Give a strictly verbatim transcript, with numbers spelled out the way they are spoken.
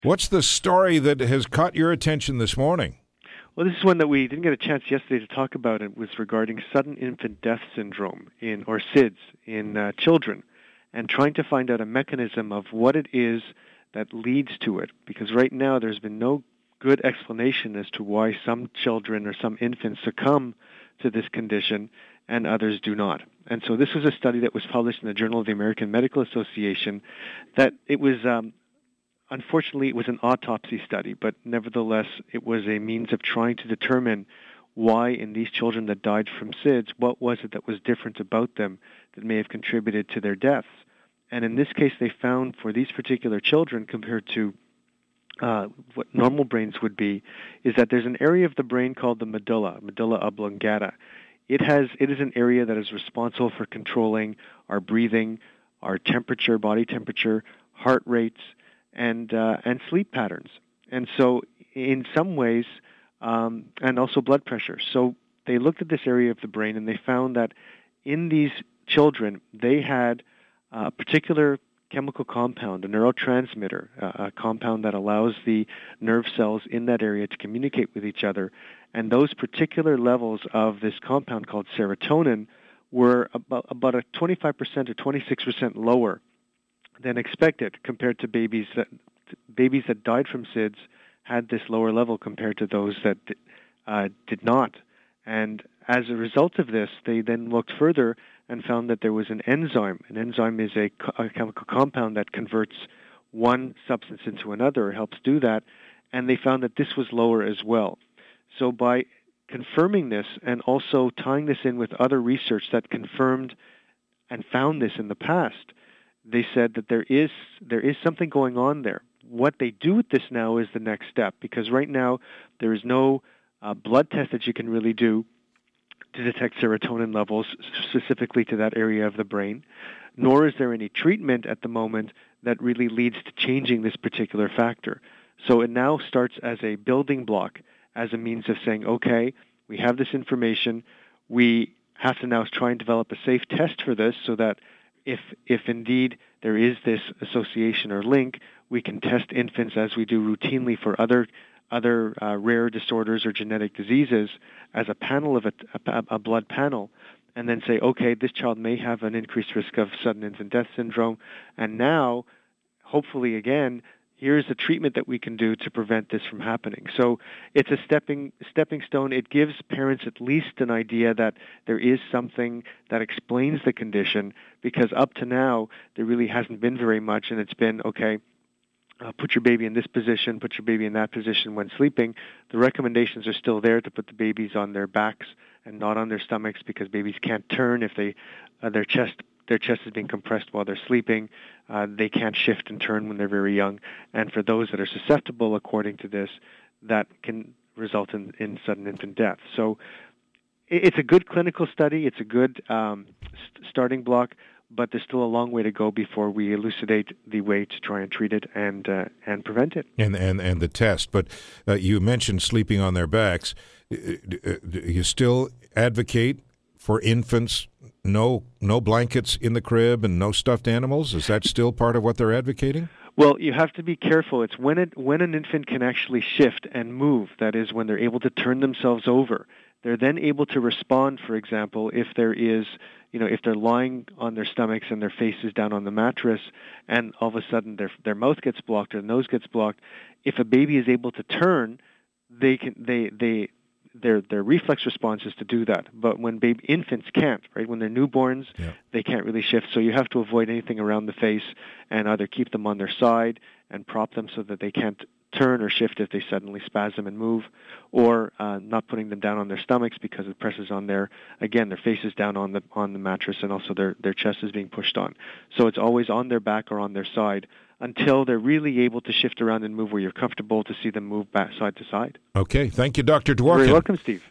What's the story that has caught your attention this morning? Well, this is one that we didn't get a chance yesterday to talk about. It was regarding sudden infant death syndrome, in or S I D S, in uh, children, and trying to find out a mechanism of what it is that leads to it. Because right now there's been no good explanation as to why some children or some infants succumb to this condition and others do not. And so this was a study that was published in the Journal of the American Medical Association. That it was, um, unfortunately, it was an autopsy study, but nevertheless, it was a means of trying to determine why in these children that died from S I D S, what was it that was different about them that may have contributed to their deaths. And in this case, they found for these particular children, compared to uh, what normal brains would be, is that there's an area of the brain called the medulla, medulla oblongata. It has it is an area that is responsible for controlling our breathing, our temperature, body temperature, heart rates, and uh, and sleep patterns. And so in some ways, um, and also blood pressure. So they looked at this area of the brain and they found that in these children, they had a particular chemical compound, a neurotransmitter, uh, a compound that allows the nerve cells in that area to communicate with each other. And those particular levels of this compound called serotonin were about, about a twenty-five percent or twenty-six percent lower than expected compared to babies that babies that died from S I D S had this lower level compared to those that uh, did not. And as a result of this, they then looked further and found that there was an enzyme. An enzyme is a, a chemical compound that converts one substance into another, or helps do that, and they found that this was lower as well. So by confirming this and also tying this in with other research that confirmed and found this in the past, they said that there is there is something going on there. What they do with this now is the next step, because right now there is no uh, blood test that you can really do to detect serotonin levels specifically to that area of the brain, nor is there any treatment at the moment that really leads to changing this particular factor. So it now starts as a building block, as a means of saying, okay, we have this information, we have to now try and develop a safe test for this so that if if indeed there is this association or link, we can test infants as we do routinely for other other uh, rare disorders or genetic diseases as a panel of a, a, a blood panel, and then say, okay, this child may have an increased risk of sudden infant death syndrome, and now, hopefully again, here's a treatment that we can do to prevent this from happening. So it's a stepping stepping stone. It gives parents at least an idea that there is something that explains the condition, because up to now, there really hasn't been very much, and it's been, okay, uh, put your baby in this position, put your baby in that position when sleeping. The recommendations are still there to put the babies on their backs and not on their stomachs, because babies can't turn if they uh, their chest Their chest is being compressed while they're sleeping. Uh, they can't shift and turn when they're very young. And for those that are susceptible, according to this, that can result in, in sudden infant death. So it's a good clinical study. It's a good um, st- starting block, but there's still a long way to go before we elucidate the way to try and treat it and uh, and prevent it. And and, and the test. But uh, you mentioned sleeping on their backs. You still advocate for infants, no no blankets in the crib and no stuffed animals? Is that still part of what they're advocating? Well, you have to be careful. It's when it when an infant can actually shift and move, that is, when they're able to turn themselves over. They're then able to respond, for example, if there is, you know, if they're lying on their stomachs and their face is down on the mattress and all of a sudden their their mouth gets blocked or their nose gets blocked. If a baby is able to turn, they can they they Their their reflex response is to do that. But when baby infants can't, right? When they're newborns, yeah. they can't really shift. So you have to avoid anything around the face and either keep them on their side and prop them so that they can't turn or shift if they suddenly spasm and move, or uh, not putting them down on their stomachs because it presses on their, again, their face is down on the on the mattress and also their, their chest is being pushed on. So it's always on their back or on their side until they're really able to shift around and move where you're comfortable to see them move back side to side. Okay. Thank you, Doctor Dworkin. You're welcome, Steve.